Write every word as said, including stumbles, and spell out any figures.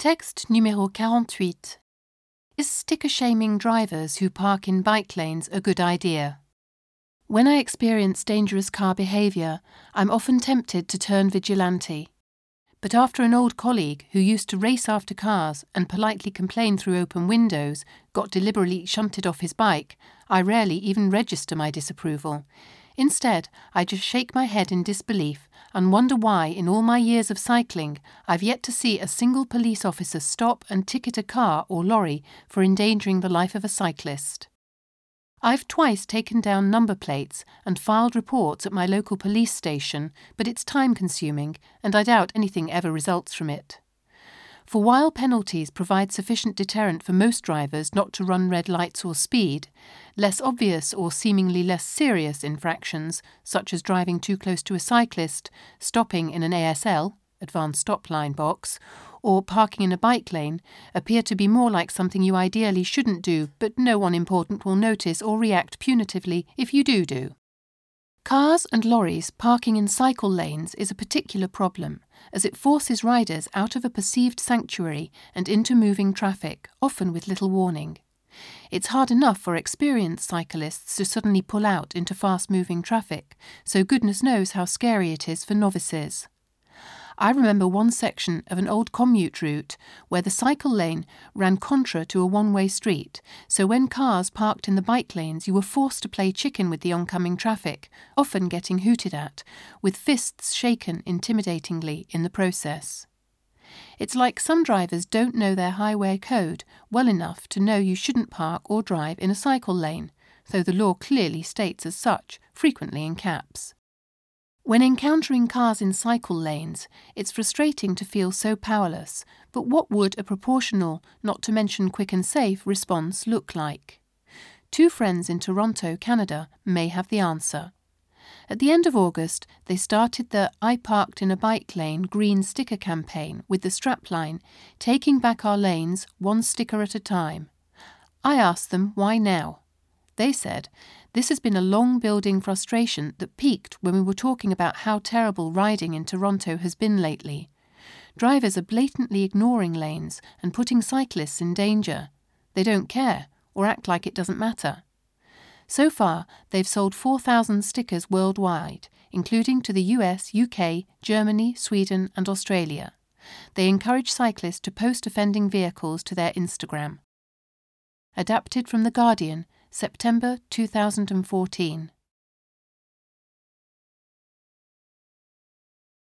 Texte numéro quarante-huit. Is sticker-shaming drivers who park in bike lanes a good idea? When I experience dangerous car behaviour, I'm often tempted to turn vigilante. But after an old colleague who used to race after cars and politely complain through open windows got deliberately shunted off his bike, I rarely even register my disapproval. Instead, I just shake my head in disbelief and wonder why, in all my years of cycling, I've yet to see a single police officer stop and ticket a car or lorry for endangering the life of a cyclist. I've twice taken down number plates and filed reports at my local police station, but it's time-consuming, and I doubt anything ever results from it. For while penalties provide sufficient deterrent for most drivers not to run red lights or speed, less obvious or seemingly less serious infractions, such as driving too close to a cyclist, stopping in an A S L, advanced stop line box, or parking in a bike lane, appear to be more like something you ideally shouldn't do, but no one important will notice or react punitively if you do do. Cars and lorries parking in cycle lanes is a particular problem, as it forces riders out of a perceived sanctuary and into moving traffic, often with little warning. It's hard enough for experienced cyclists to suddenly pull out into fast-moving traffic, so goodness knows how scary it is for novices. I remember one section of an old commute route where the cycle lane ran contra to a one-way street, so when cars parked in the bike lanes you were forced to play chicken with the oncoming traffic, often getting hooted at, with fists shaken intimidatingly in the process. It's like some drivers don't know their highway code well enough to know you shouldn't park or drive in a cycle lane, though the law clearly states as such, frequently in caps. When encountering cars in cycle lanes, it's frustrating to feel so powerless, but what would a proportional, not to mention quick and safe, response look like? Two friends in Toronto, Canada, may have the answer. At the end of August, they started the I Parked in a Bike Lane green sticker campaign with the strapline, taking back our lanes one sticker at a time. I asked them why now. They said, this has been a long-building frustration that peaked when we were talking about how terrible riding in Toronto has been lately. Drivers are blatantly ignoring lanes and putting cyclists in danger. They don't care, or act like it doesn't matter. So far, they've sold four thousand stickers worldwide, including to the U S, U K, Germany, Sweden and Australia. They encourage cyclists to post offending vehicles to their Instagram. Adapted from The Guardian, September two thousand fourteen.